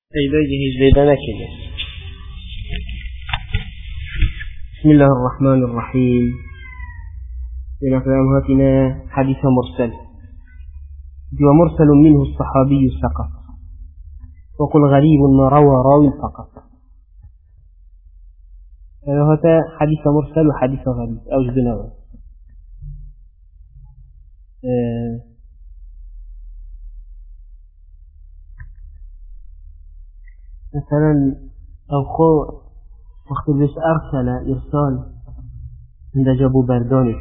پیدا هجده نکده. بسم الله الرحمن الرحيم. بنقرأ هاتنا حديث مرسل. ومرسل منه الصحابي سقط، وقل غريب ما روى راوي فقط. هذا حديث مرسل وحديث غريب أوجد نوع. مثلا أو خو وقت بس أرسل إرسال عند جابوا برداني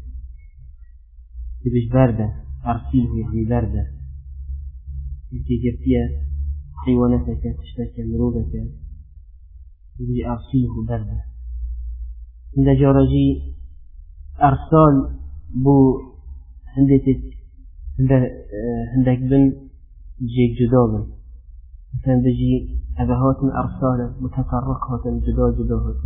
في بيش باردة أرسله يعني باردة يجي جبتيا حيواناتك تشتكي مرودك يجي أرسله باردة عند جارجي أرسال بو عندك بن جيك جدابا مثلا بجي أبهات أرسالا متفرقة جدا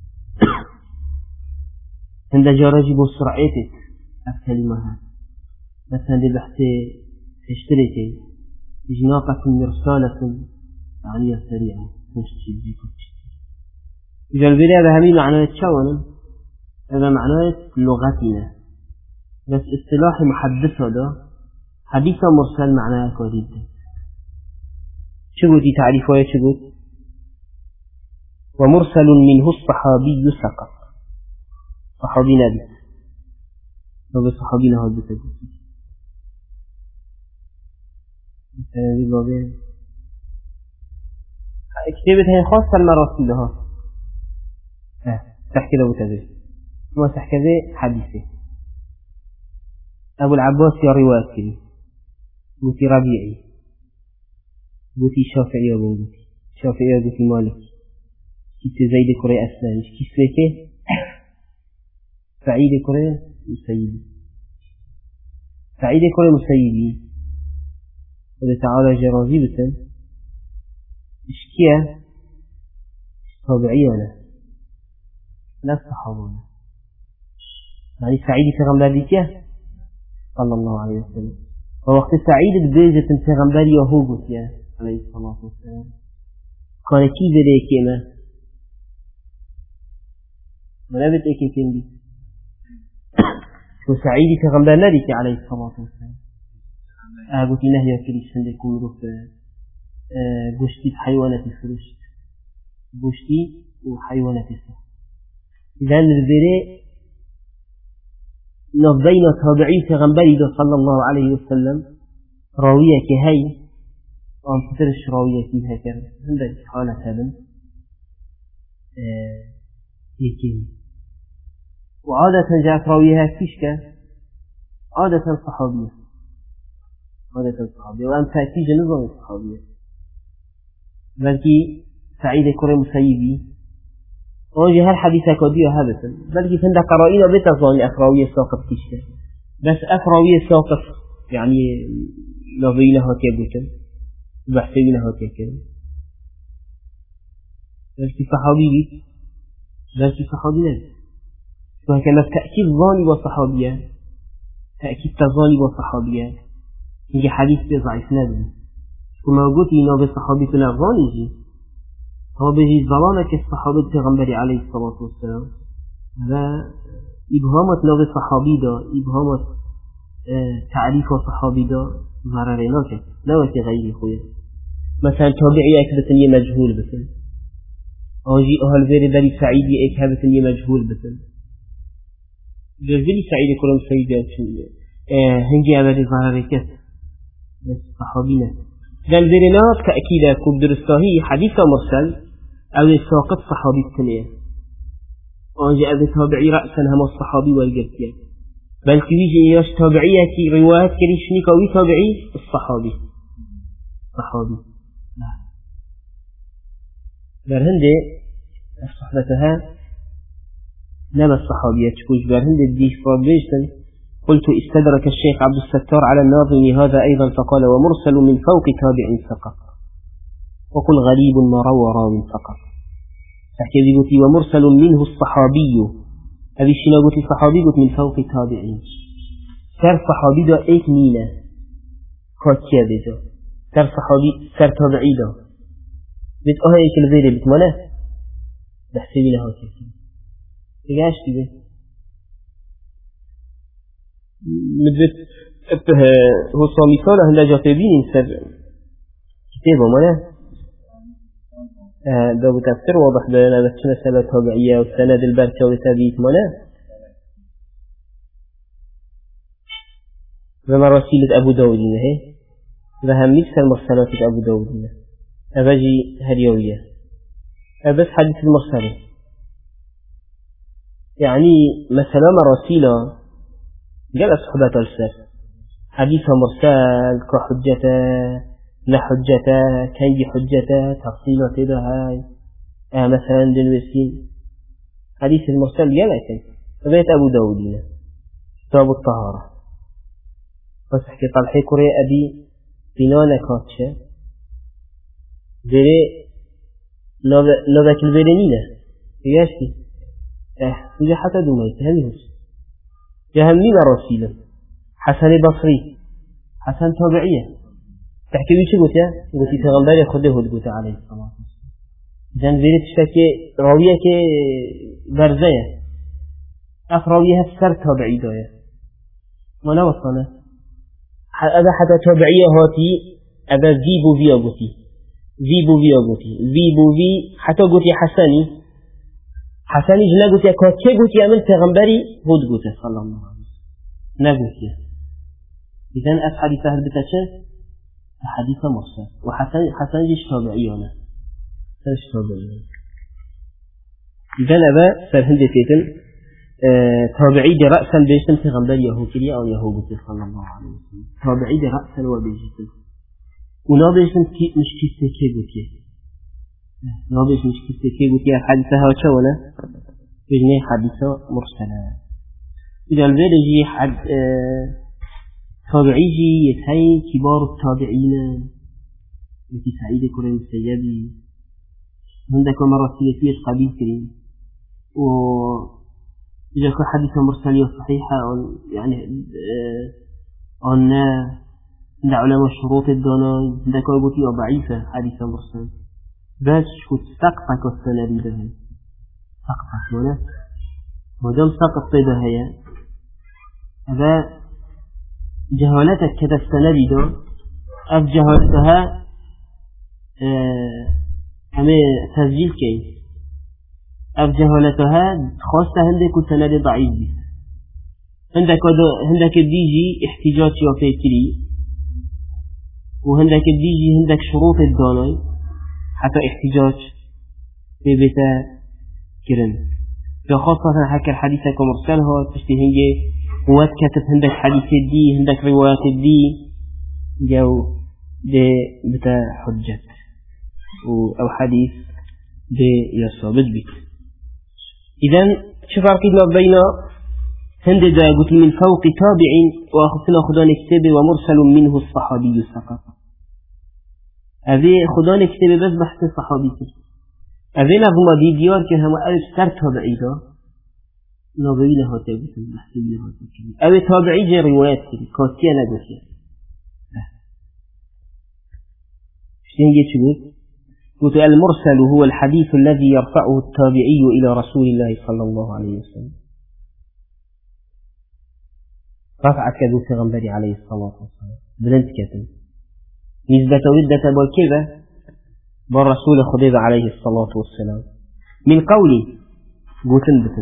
عند جارجي بو سرعتك الكلمة مثلا دي بحثي تشتريتي إجناقة مرسالة يعني سريعة تشتري جيكو إذا البداية بهمي معنى تشاونا هذا معنى لغتنا بس اصطلاح محدث هذا حديث مرسل معناه كوريد شو قلتي تعريف ويا شو قلت ومرسل منه الصحابي سقط صحابي نبي لو صحابي نهاد بتقول مثلا بابين كتابتها خاصة المراسل لها تحكي له بتقول ما تحكي ذي حديثه أبو العباس يا رواية كذي قلتي ربيعي قلتي شافعي وقلتي شافعي وقلتي مالك كيف زيد كري أسلام كيف سيكي سعيد كري مسيبي سعيد كري مسيبي وذا تعالى جرازي بسن اشكيا طبيعية لا الصحابة يعني سعيد كغمبر بيكيه صلى الله عليه وسلم ووقت سعيد بيجة كغمبر يهو قلتيه عليه الصلاة والسلام كان كي ذلك ما منابت ايكي كندي وسعيدي كغمبر نريك عليه الصلاة والسلام قلت نهي كريش عندك ويروف بوشتي بحيوانات الفرشت بوشتي وحيوانات الفرشت إذن البراء نضينا تابعي كغمبري صلى الله عليه وسلم راوية كهي وأن تدرش راوية فيها كرم عندك حالة هذا يكين وعادة جاءت راويها كيشكا عادة صحابية وأن تأتيج نظام الصحابية بلكي سعيد كري مسيبي وجه هالحديثة كودية هذا بلكي فند قرائنا بتظن أفراوية ساقط كيشكا بس أفراوية ساقط يعني نظينها كيبوتا بحثينها كيكين بلكي صحابي نبي وهكذا تأكيد ظاني وصحابية تأكيد تظاني وصحابية يجي حديث بضعيف نبي كما قلت إنه بالصحابي تنظان يجي هو بيجي ظلامك الصحابي تغنبري عليه الصلاة والسلام هذا إبهامت لو بالصحابي دا إبهامت تعريف وصحابي دا ضرريناك لا وكي غيري خويا مثلا تابعي أكبتني مجهول بسن أجي أهل غير داري سعيدي أكبتني مجهول بسن جزيلي سعيدي كلهم سيدي هنجي أبدي ضرريك بس صحابينا دل ذرنات تأكيدا كب درستاهي حديث مرسل أو ساقط صحابي التنية أجي أبدي تابعي رأسا هم الصحابي والجبتية بل تيجي ياش تابعية كي روايات كريشني قوي تابعي الصحابي صحابي برهندي صحبتها نما الصحابية تكوش برهندي دي فابيشتن قلت استدرك الشيخ عبد الستار على الناظم هذا أيضا فقال ومرسل من فوق تابع فقط وقل غريب ما روى راو فقط تحكي بيقولي ومرسل منه الصحابي هذه الشيء قلت الصحابي قلت من فوق تابعين سر صحابي دا ايك مينة كاتيا بيجا سر صحابي سر تابعي دا بيت هيك الفيديو بتمنى بحسبي له هيك إيش كده مدرت هو صامي صالح هلا جاتبين سر كتابه ماله ده بتفسير واضح لنا بس مسألة تابعية والسند البركة وتابيت ماله وما رسيلة أبو داود هي وهم مثل مرسلات أبو داود أبجي هريوية بس حديث المرسل يعني مثلا مراسيلة قال صحبة السر حديث مرسل كحجته لا حجته كي حجته تفصيله كده هاي مثلا دلوسين حديث المرسل قال كي فبيت أبو داود كتاب الطهارة بس حكي طلحي كوري أبي بنانا كاتشة زي لغة البرنينة ياشتي إذا حتى دوميت هلهوش جهنمين رسيلا حسن بصري حسن تابعية تحكي بيش قلت يا قلت تغنبالي خده قلت عليه الصلاة جان زيرت اشتكي راوية كي برزية أفراويها السر تابعي داية ما نوصنا هذا حتى تابعية هاتي أبا زيبو فيا قلتي زيبو في حتى قلتي حسني جنا قلتي كي قلتي أمن تغنبالي هود قلت صلى الله عليه وسلم نقلتي إذن أفحدي فهد بتشر حديث مرسل وحسن جيش تابعيونا سرش تابعيونا إذن أبا سرهند تيتن تابعي دي رأسا بيشتم تغنبال يهو كريا أو يهو قلت صلى الله عليه وسلم تابعي دي رأسا وبيجتم ونا بيشتم مش كيسة كي قلتي نا بيشتم مش كيسة كي قلتي حديثها وشونا بجني حديثة مرسلة إذا البيل يجي حد تابعي جي يتهي كبار التابعين مثل سعيد كريم السيابي عندك مراسية قبيل كريم و إذا كان حديث مرسلية صحيحة يعني عن علماء الشروط الدناي عندك ويقولي ضعيفة حديث مرسل بس كنت سقطك السنة ده سقطك ولا ودم سقط طيبة هي هذا جهالتك كذا السنة ده أف جهالتها همه تسجيل كي أف جهالتها خاصة عندك السنة ضعيف بي عندك بيجي احتجاج يوفي كري وعندك بيجي عندك شروط الداناي حتى احتجاج في بيتا كرن فخاصة حكى الحديث كمرسل هو تشتهنجي قوات كتب عندك حديث الدي عندك روايات الدي جو دي بتا حجة أو حديث دي يصابت بك إذن شو فرقنا بين هند دا قلت من فوق تابع وأخذنا خدان كتاب ومرسل منه الصحابي سقط هذه خدان كتاب بس بحث الصحابي هذه نظم دي ديار كهم ألف سر تابعي دا نظري لها تابعي بحث لها تابعي أو تابعي جي روايات كده كاتية نقوشية شتين جيت شو قلت المرسل هو الحديث الذي يرفعه التابعي إلى رسول الله صلى الله عليه وسلم رفعت كذو في عليه الصلاة والسلام بلنت كتن نسبة ودة بالكذا بالرسول خضيب عليه الصلاة والسلام من قولي قوتن بتن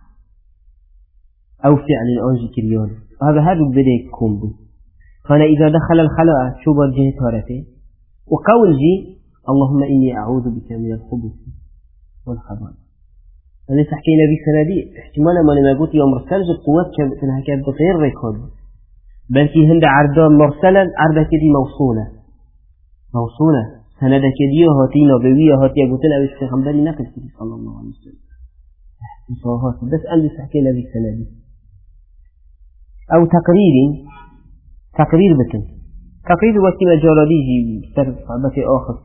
أو فعل أنجي كريون هذا بدأ يكون بي فأنا إذا دخل الخلاء شو برجه تارته وقول جي اللهم إني أعوذ بك من الخبث والخبائث أنا تحكينا بسندي احتمالا ما لما قلت يوم مرسلج القوات كانها كانت بغير ريكورد بل في هند عرضا مرسلا عرضا كدي موصولة سندة كدي هاتي نبوية هاتي قلتنا باستغنبالي نقل كدي صلى الله عليه وسلم بس أنا تحكينا بسندي أو تقرير بكن تقرير وكي مجالديجي بسبب صعبة آخر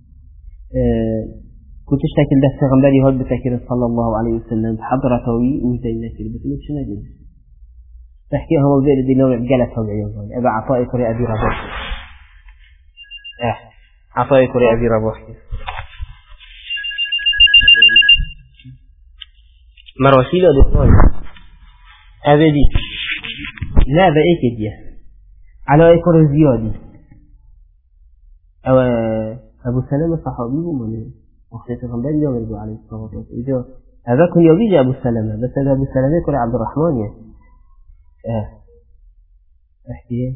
كنت اشتكي ده استغنبالي هاد بتكير صلى الله عليه وسلم حضرتوي وزي نكير بتقول شو نجد تحكيها موضوع دي نوع جلة توعية أبا عطائي كري أبي رباح عطائي كري أبي رباح مراسيل أدوان أبدي لا بأيك دي على أيكور زيادي أو أبو سلمة صحابي ومن وقت غنبال اليوم يرجو عليه الصلاة والسلام هذا كن يبيج أبو سلمة بس هذا أبو سلمة يكون عبد الرحمن يعني احكي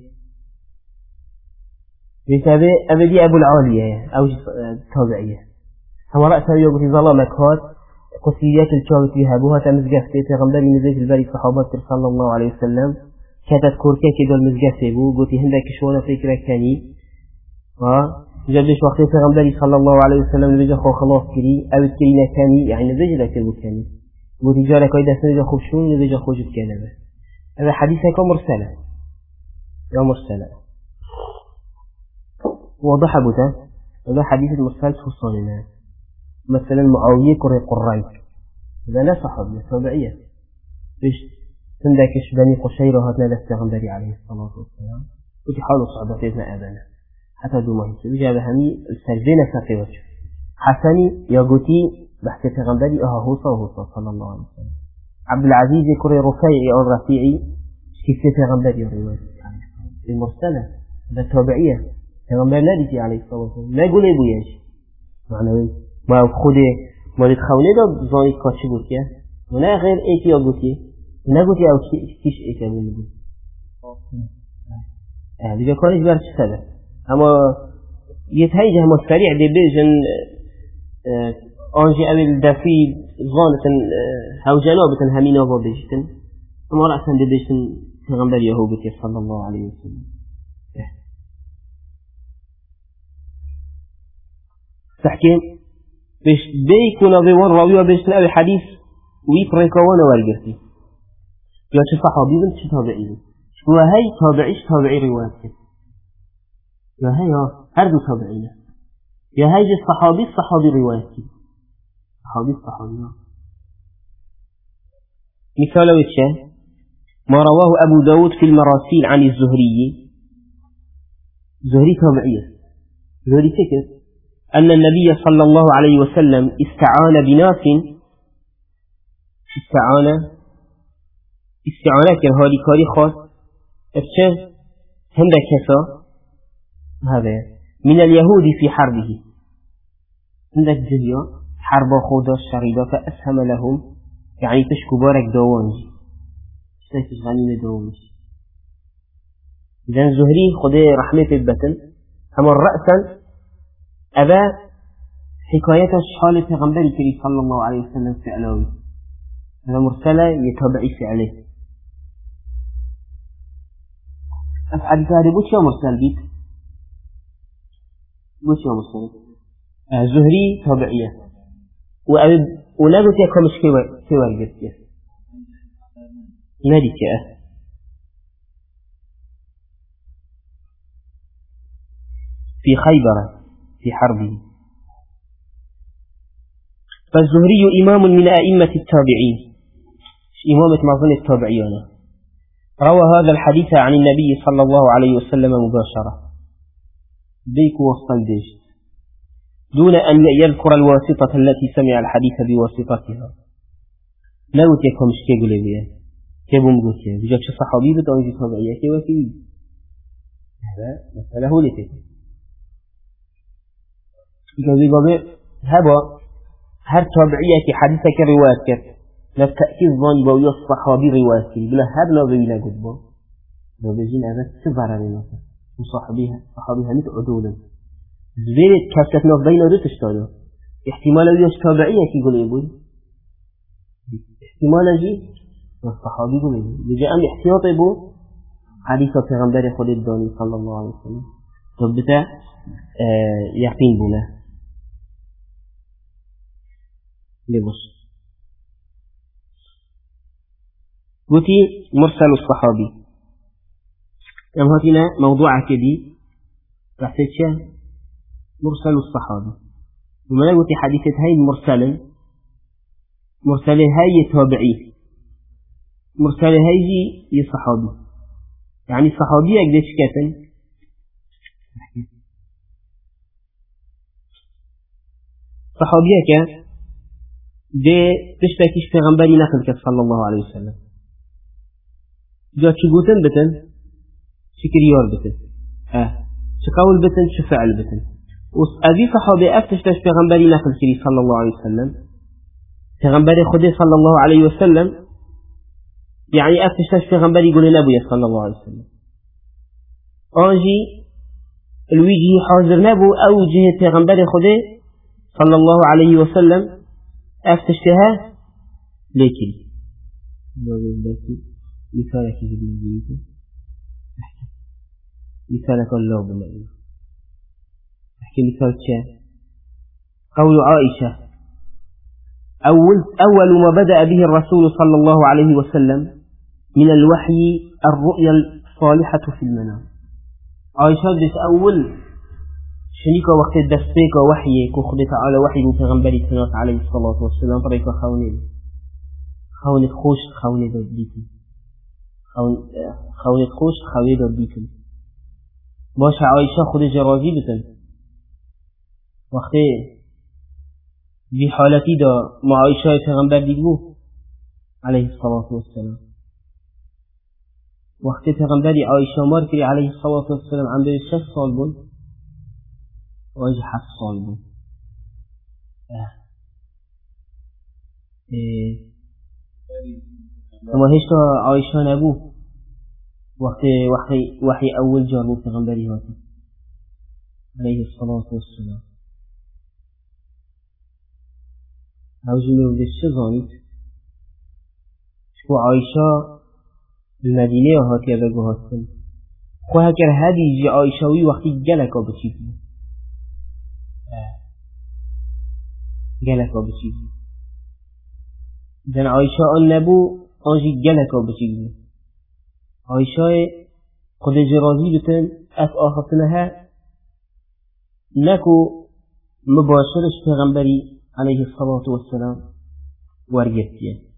بيتابع أبدي أبو العالية أو تابعية هم رأسها يقول ظلامك هات قصيات الشاوت فيها بوها تمزقفتي تغنبال مزيج الباري صحابات صلى الله عليه وسلم كانت كوركا كده المزقفتي بو قلتي هندك شوانا فكرة كاني جابش وقتی پیغمبری صلی الله علیه و سلم نبیجا خو خلاص کری او کری نکنی یعنی نبیجا لکر بود کنی بودی جارك ويدا سنجا خوب شون نبيجا خوجب كانبه هذا حديث هيك مرسلة يا مرسلة واضح بوده هذا حديث المرسل توصلنا مثلا معاوية كري قريب هذا لا صحابي تابعية بيش تندكش بني قشيرة هاتنا لستغنبري عليه الصلاة والسلام ودي حالوا صعبتنا أبانا حتى دو مهم بيجا بهمي السجدين ساقي وجه حسني يقولي بحث پیغمبری هوسا صلى الله عليه وسلم عبد العزيز كري رفيعي أو رفيعي كيف پیغمبری رواية المرسلة بالتابعية پیغمبر نبيتي عليه الصلاة والسلام ما يقول ابو ياش معنوي ما خودي ما تخونه دا زاني كاشي بود که نه غير ايتي يقولي نقولي او كيش ايتي ابو مدو دیگه کارش بر چه سبب اما يتهيجه مستريع دي بيجن آنجي أول دفي ظانة هاو جنابة همين أبا بيجتن أما رأسا دي بيجتن تغنبر يهوبتي صلى الله عليه وسلم تحكين بيش بيكونا بيوان راوية بيجتن أول حديث ويقرنكوانا والقرتي يا شو صحابي بنت شو تابعي وهي تابعيش تابعي روايتك يا هي هردو تابعينا يا هاي الصحابي روايتي صحابي مثال وجه ما رواه أبو داود في المراسيل عن الزهري تابعية زهري فكر أن النبي صلى الله عليه وسلم استعان بناس استعانة كالهالي كاري خاص افشاه هندا كسا هذا من اليهود في حربه عندك جزية حرب خوضة الشريدة فأسهم لهم يعني تشكو بارك دوانجي اشتاكش غنيمة دوانجي إذن زهري خده رحمة البتن أما رأسا أبا حكاية الشحال پیغمبر كريم صلى الله عليه وسلم في علاوي هذا مرسلة يتابعي في عليه أفعل كاري بوش يا مرسل بيت بوش يا مرسل زهري تابعية ونقول تيكم مش كيوال الجزية مالكة في خيبر في حربه فالزهري إمام من أئمة التابعين إمامة مظن التابعين روى هذا الحديث عن النبي صلى الله عليه وسلم مباشرة بيك وسط الدجت دون أن يذكر الواسطة التي سمع الحديث بواسطتها لا وتيكم مش كيقول لي كيبو مقوتي بجاك صحابي بدون يجي تابعية كيوكي هذا مسألة هو لتك يقول بابي هبا هر تابعية كي حديثك رواية كر لفتأكيد ظاني باوية الصحابي رواية كر بلا هب لا بيلا قد با لو بيجين هذا سفر لنا وصحابيها مثل عدولا زبيرت كاستنا في بين ودو تشتاده احتمال ويش تابعية كي يقول يقول احتمال جي والصحابي يقول لجاء أم احتياط يبو حديثة پیغمبر خود الداني صلى الله عليه وسلم ربطة يقين بنا لبس قلتي مرسل الصحابي أم هاتنا موضوع كدي رحتت شاه مرسل الصحابي وما قلت حديثة هاي مرسل هاي تابعي مرسل هاي جي صحابي يعني الصحابي أقدر شكاتا صحابيك ده تشتكيش پیغمبری نقل کرد صلی الله علیه وسلم جا چی گوتن بتن چی کریار بتن چی قول بتن چی فعل بتن وأبي صحابي أفتشتش پیغمبری نقل کری صلی الله علیه وسلم پیغمبر خدا صلی الله علیه وسلم يعني أفتشتش پیغمبری قول نبوية صلى الله عليه وسلم آنجي الوجه حاضر نبو أو جهة پیغمبر خدا صلى الله عليه وسلم أفتشتها لكن مثالك جدا مثالك الله بالله أحكي مثال شيء قول عائشة أول ما بدأ به الرسول صلى الله عليه وسلم من الوحي الرؤيا الصالحة في المنام عائشة بس أول شنيك وقت الدستيك وحيك وخذ تعالى وحي من پیغمبر تنات عليه الصلاة والسلام طريق خوني خوش خوني داد بيكم خوني خوش خوني داد بيكم باش عائشة خود جرازي بتن وقت بحالتي دا مع عائشة پیغمبر دیدو عليه الصلاة والسلام وقت پیغمبر عائشة ماركري عليه الصلاة والسلام عم بيه 6 سال بون واجه 7 سال بون اما هشتا عائشة نبو وقت وحي اول جار بو پیغمبری هاتی عليه الصلاة والسلام هاوجي من بشي ظانيت شكو عائشة المدينة هاتي ابقو هاتن خو هكر هادي جي عائشوي وقتي جلكا بشيكي جلكا بشيكي إذن عائشة النبو آنجي جلكا بشيكي عائشة قد جرازي بتن اف آخفتنها نكو مباشرش پیغمبری عليه الصلاة والسلام ورقتيا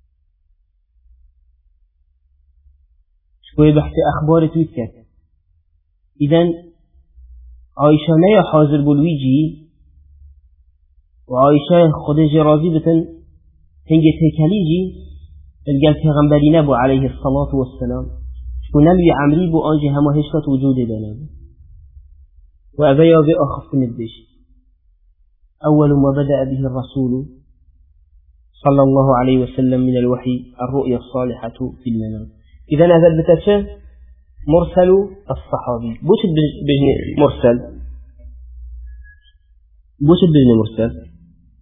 شكوية بحث أخبار تويتر إذن عائشة نيا حاضر بالويجي وعائشة خد جرازي بتن هنجة هكاليجي القال پیغمبري نبو عليه الصلاة والسلام شكو نبي عمري بو أنجي هما هشتت وجود دانا وأبيا بأخف من الدش أول ما بدأ به الرسول صلى الله عليه وسلم من الوحي الرؤيا الصالحة في المنام إذا هذا بتشة مرسل الصحابي بوش بجن مرسل بوش بجن مرسل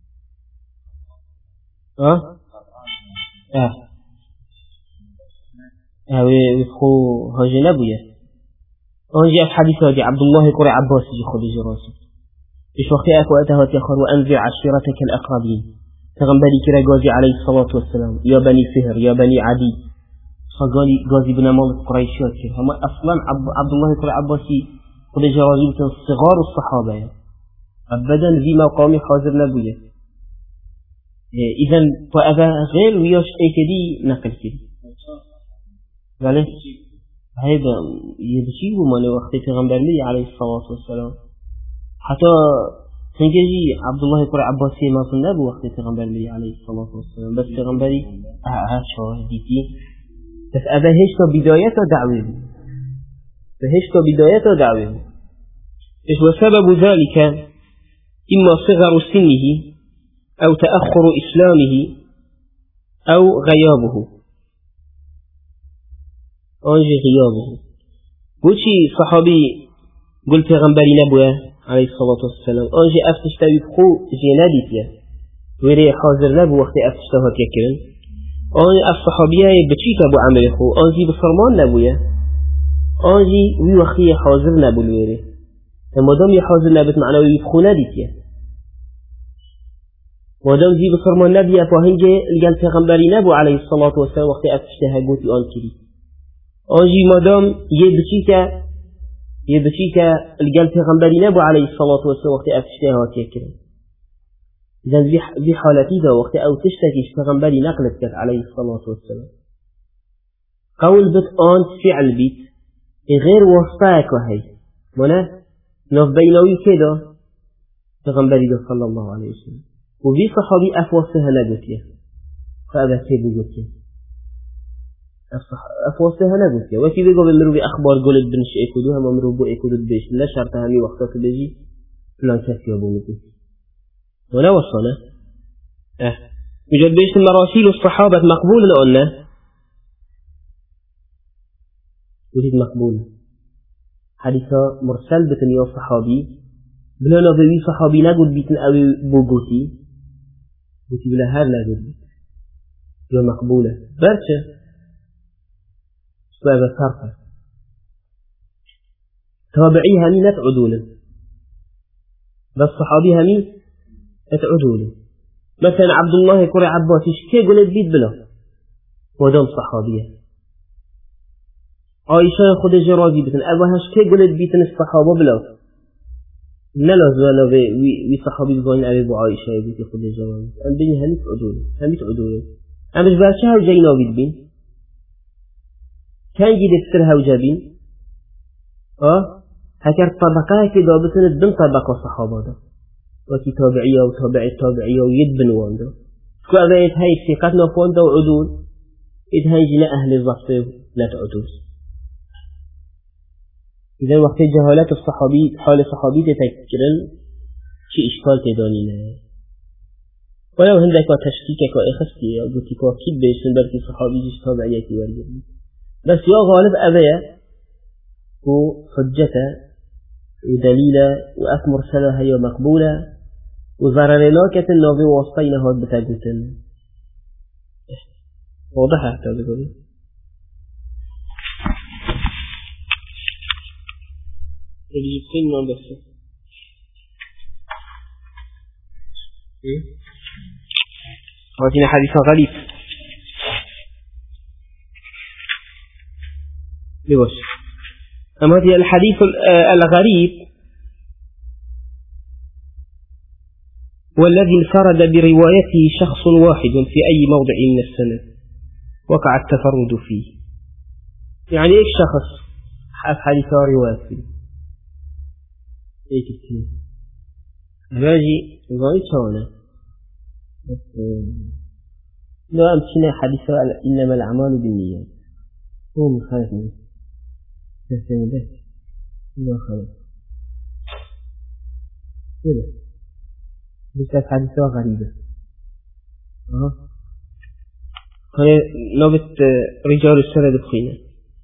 ويخو هاجي نبوية هاجي الحديث هاجي عبد الله قرأ عباس يجي خد جراسي إيش وقتك وقتها تأخر وأنذر عشيرتك الأقربين تغنبلي كرا قاضي عليه الصلاة والسلام يا بني فهر يا بني عدي فقالي قاضي بن مالك قريشات هم أصلا عبد الله قرأ عباسي خد جراسي صغار الصحابة أبدا ذي مقام حاضر نبوية إذن فأبا غير وياش أيكدي نقل كدي قال هذا يبشيه من وقت تغنبلي عليه الصلاة والسلام حتى تنجي عبد الله قرأ عباسي ما صنع بوقت تغنبلي عليه الصلاة والسلام بس تغنبلي شو ديتي بس هذا هشتا بداية دعوه فهشتا بداية دعوه إيش وسبب ذلك إما صغر سنه أو تأخر إسلامه أو غيابه أنجي غيابه قلت صحابي قلت غنبري نبوه عليه الصلاة والسلام أنجي أفتشتوي بخو جناديتيا ويري حاضر نبو وقت أفتشتوها تيكرن أنجي الصحابية بچيك أبو عمل خو أنجي بصرمان نبويا أنجي وي وقتي حاضر نبو الويري مادام يحاضر نبت معنوي بخو ناديتيا مادام زي بصرمان نبيا فهنجي القال پیغمبري نبو عليه الصلاة والسلام وقت أفتشتها قوتي أنكري أنجي مادام يبشيك القلب پیغمبری نبو عليه الصلاة والسلام وقت أفتشتها وتيكرا إذن ذي حالتي ذا وقت أو تشتكيش پیغمبری نقلت كت عليه الصلاة والسلام قول بت آنت فعل بيت غير وصفاك وهي منا نف بينوي كده پیغمبری صلى الله عليه وسلم وفي صحابي أفواسها نقوتيا فأبا كيبو قوتيا أفواسها نقوتيا وكي بيقو بمرو بأخبار قولت بنش إيكودوها ممرو بو إيكودو بيش لا شرطها مي وقتك بيجي فلان كافي أبو مدو ولا وصلنا يوجد بيش المراسيل الصحابة مقبول لأنه يريد مقبول حديثة مرسل بتنيا صحابي بلا نبوي صحابي نقول بيتن أو بوغوتي بوتي بلا هار نقول بيت يا مقبولة برشة سبب صرفة تابعي همي نتعدوله بس صحابي همي نتعدوله مثلا عبد الله كوري عباسيش كي قلت بيت بلا ودام صحابيه عائشة خود جرازي بتن أبوهاش كي قلت بيتن الصحابة بلا نلازم أنا وي صحابي بقولن أبي عائشة بيتي خود جرازي أم بيني هميت عدوله أمش برشة هاو جاينا بيدبين كان جيد افترها وجابين هكذا طبقها كده بتن الدم طبقة صحابة ده وكي تابعية وتابعية ويدبن وان ده كو أبا يتهاي ثقتنا فوان ده وعدول يتهاي جنا أهل الضبط لا تعدول إذا وقت جهالات الصحابي حال الصحابي تتكرن شيء إشكال تداني له ولو هندك تشكيكك وإخستي قلت كواكيد بيشن بركي صحابي جيش تابعياتي ورجل بس يا غالب أبايا وحجته ودليله وأكمر سنة هي مقبولة وضررناكة النوبي ووسطينها بتاقوتن واضحة حتى بقولي الجبتين ما بس واتينا حديث غريب لوش أما هذه الحديث الغريب والذي انفرد بروايته شخص واحد في أي موضع من السنة وقع التفرد فيه يعني إيش شخص حديث رواية فيه ايه كتير راجي غاية شوانا لو أمشينا حديثة إنما الأعمال بالنيات هو مخالف منه تهتم ده لا خالف كده بس حديثة غريبة هاي نوبة رجال السنة بخينا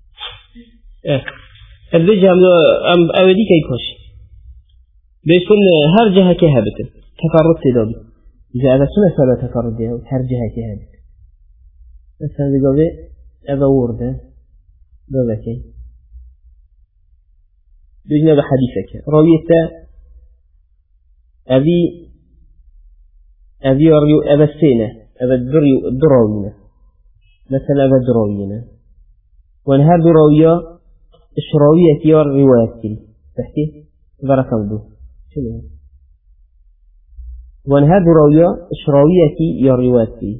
الرجال أم أودي كي يكوش بيكون هر جهة كهبت تفرد تدابي إذا هذا سنة فلا تفرد هر جهة كهبت مثلا بيقول هذا ورده بابكي بيجنا بحديثك راوية أبي السنة أبا الدراوينة مثلا أبا الدراوينة وانهار دراوية إشراوية كيار رواية تحكي بركة ودو وانهاد راوية إشراوية يا روايتي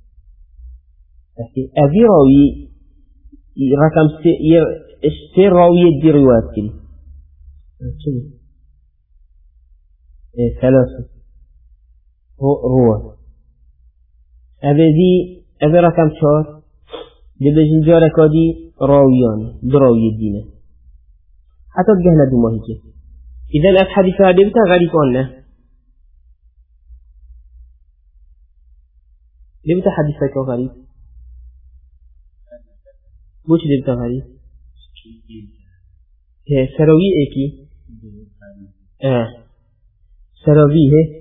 أبي راوي رقم سير راوية دي روايتي ثلاثة روى أبي رقم شهر دي بجنجارك دي راويان دراوية دينة حتى تجهنا دو ماهيكي إذا الحديث هذا بتا غريب عنه ليه بتا حديثك غريب بوش ليه بتا غريب هي سروي ايكي سروي هي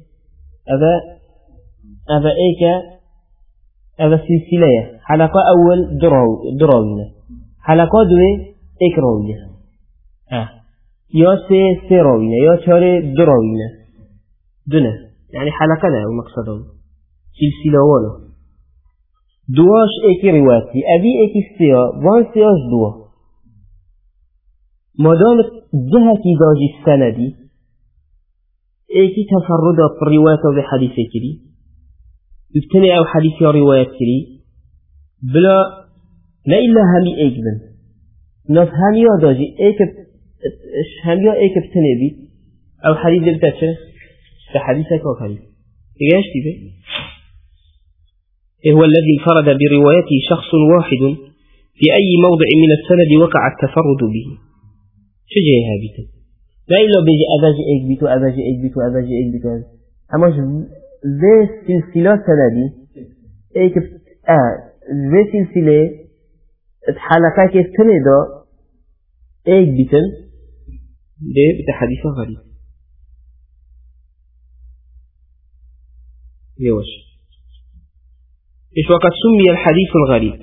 أبا ايكا أبا سلسلة حلقة أول دراوية حلقة دوي ايك راوية يا سه راوية يا چاره دو راوية دونه يعني حلقة ده ومقصده سلسلة ولا دواش ايكي رواتي أبي ايكي سيا وان سياش دوا مادام جهتي داجي السنة دي ايكي تفرد بالرواية بحديث كري يبتني او حديث يا رواية كري بلا لا إلا همي ايكبن ناس همي يا داجي ايكب همي يا ايكب تنبي او حديث بتاعه كحديثك وكري ياشتي به هو الذي انفرد بروايته شخص واحد في أي موضع من السند وقع التفرد به. شو جاي هابيته؟ لا إلا بيجي أباجي إيك بيتو أباجي إيك بيتو أباجي إيك بيتو أما ذي سلسلة سندي إيك ذي سلسلة حلقات السندة إيك بيتن ده بتحديث غريب يوش إيش وقد سمي الحديث الغريب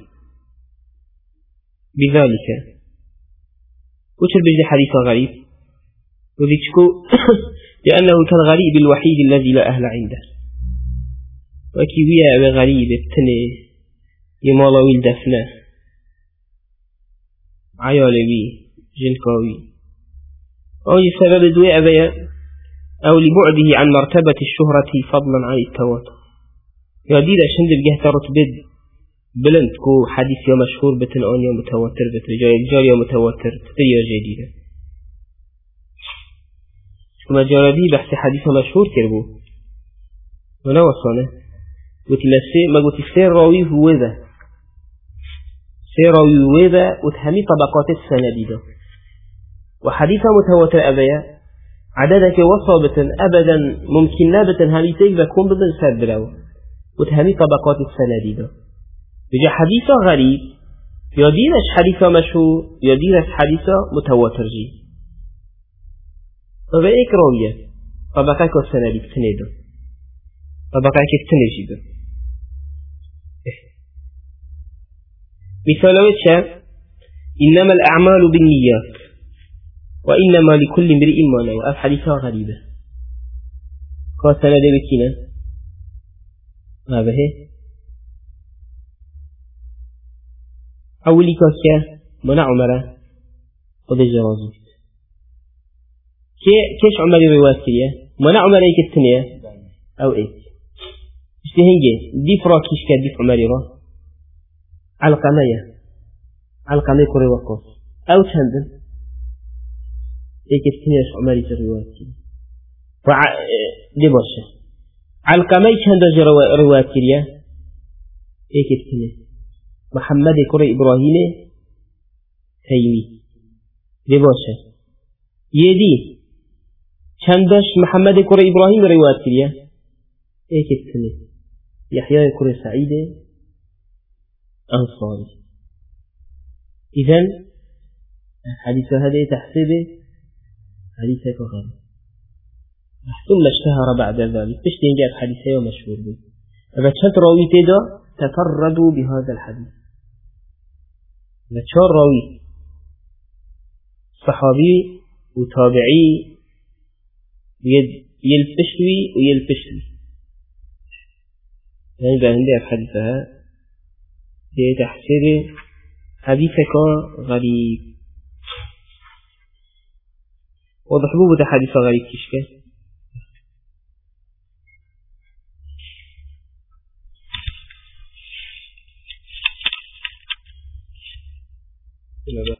بذلك وش بيجي حديث غريب وذيكشكو لأنه كالغريب الوحيد الذي لا أهل عنده وكيوية بغريب التني يمالوي الدفنة عيالوي جنكاوي أو سبب دوي أبيا أو لبعده عن مرتبة الشهرة فضلا عن التواتر يديد عشان بجهة رتبة بلند كو حديث يوم مشهور بتن أون يوم متواتر بترجال يوم متواتر تريا جديدة كما جاردي بحث حديث مشهور كربو ونوصانه وتلسي ما قلت سير راوي هو ذا سير راوي هو ذا وتهمي طبقات السنديدة وحديث متواتر أبيا عددك وصابة أبدا ممكن نابة هاميتك بكون بدن سادراو وتهمي طبقات السنديدة يجي حديث غريب يدينش حديث مشهور يدينش حديث متواتر جي فبأيك راوية طبقات السنديد تنيدو طبقات التنجيدو مثالوية شاب إنما الأعمال بالنيات وإنما لكل امرئ ما نوى حديثة غريبة قال سندي بكينا هذا هي أولي كاسيا منع عمره وده جوازه كيش عمري رواسية منع عمره يكتنية أو إيه اشتهنجي دي فراكيش كديف عمري را علقمية كوري وقوس أو تهندن يكتنيش عمري رواسية دي برشة علقمية تهندن رواسية يكتنيش محمد كوري إبراهيم تيمي دي برشة يدي چندش محمد كوري إبراهيم روایت کریه ایک کنه يحيى كوري سعيد أنصاري. إذن حديث هذا تحسبه حديث كغير ثم اشتهر بعد ذلك تشتين جاء حديثه ومشهور به فبتشت راوي تدا تفردوا بهذا الحديث بتشار راوي صحابي وتابعي يلفشوي ويلفشوي يعني بعندي حديثها تحسبه حديثك غريب وضحبوه بتحديث غريب كشكه